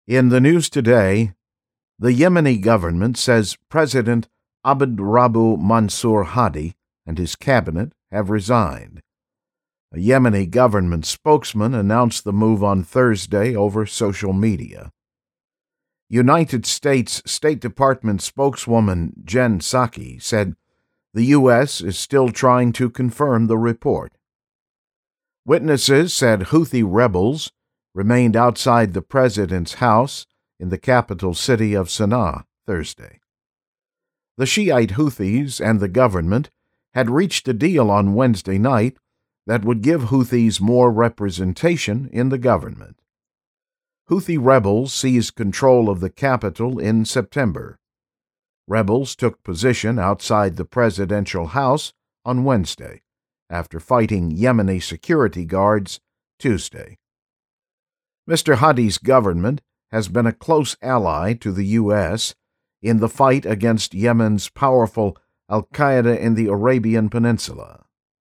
In the news today, the Yemeni government says President Abd Rabbu Mansur Hadi and his cabinet have resigned. A Yemeni government spokesman announced the move on Thursday over social media. United States State Department spokeswoman Jen Psaki said the U.S. is still trying to confirm the report. Witnesses said Houthi rebels remained outside the president's house in the capital city of Sana'a Thursday. The Shiite Houthis and the government had reached a deal on Wednesday night that would give Houthis more representation in the government. Houthi rebels seized control of the capital in September. Rebels took position outside the presidential house on Wednesday, after fighting Yemeni security guards Tuesday. Mr. Hadi's government has been a close ally to the U.S. in the fight against Yemen's powerful al-Qaeda in the Arabian Peninsula.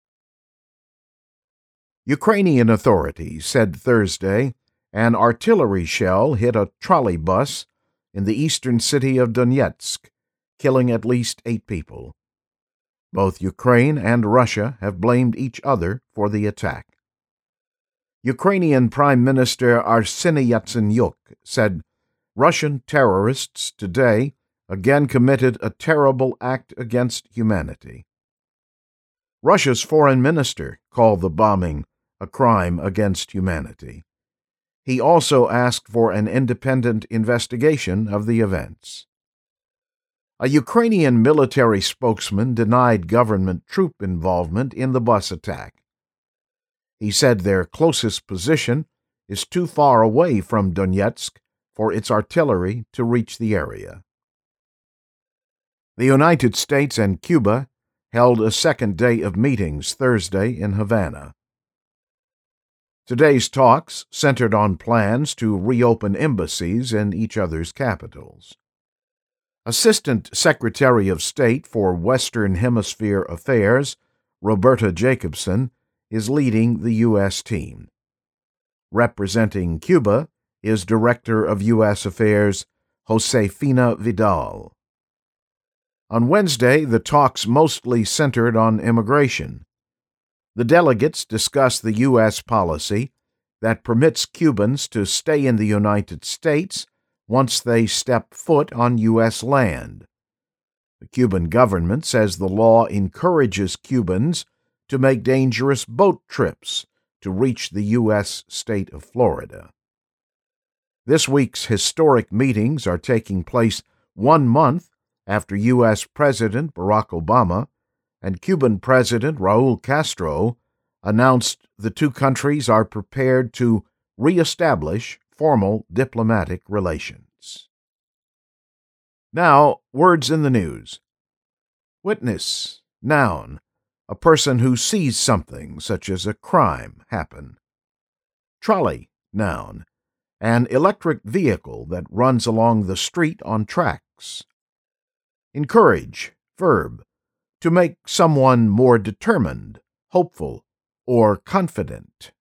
Ukrainian authorities said Thursday an artillery shell hit a trolley bus in the eastern city of Donetsk, killing at least 8 people. Both Ukraine and Russia have blamed each other for the attack. Ukrainian Prime Minister Arseniy Yatsenyuk said Russian terrorists today again committed a terrible act against humanity. Russia's foreign minister called the bombing a crime against humanity. He also asked for an independent investigation of the events. A Ukrainian military spokesman denied government troop involvement in the bus attack. He said their closest position is too far away from Donetsk for its artillery to reach the area. The United States and Cuba held a second day of meetings Thursday in Havana. Today's talks centered on plans to reopen embassies in each other's capitals. Assistant Secretary of State for Western Hemisphere Affairs, Roberta Jacobson, is leading the U.S. team. Representing Cuba is Director of U.S. Affairs Josefina Vidal. On Wednesday, the talks mostly centered on immigration. The delegates discussed the U.S. policy that permits Cubans to stay in the United States once they step foot on U.S. land. The Cuban government says the law encourages Cubans to make dangerous boat trips to reach the U.S. state of Florida. This week's historic meetings are taking place 1 month after U.S. President Barack Obama and Cuban President Raul Castro announced the two countries are prepared to reestablish formal diplomatic relations. Now, words in the news. Witness, noun, a person who sees something, such as a crime, happen. Trolley, noun, an electric vehicle that runs along the street on tracks. Encourage, verb, to make someone more determined, hopeful, or confident.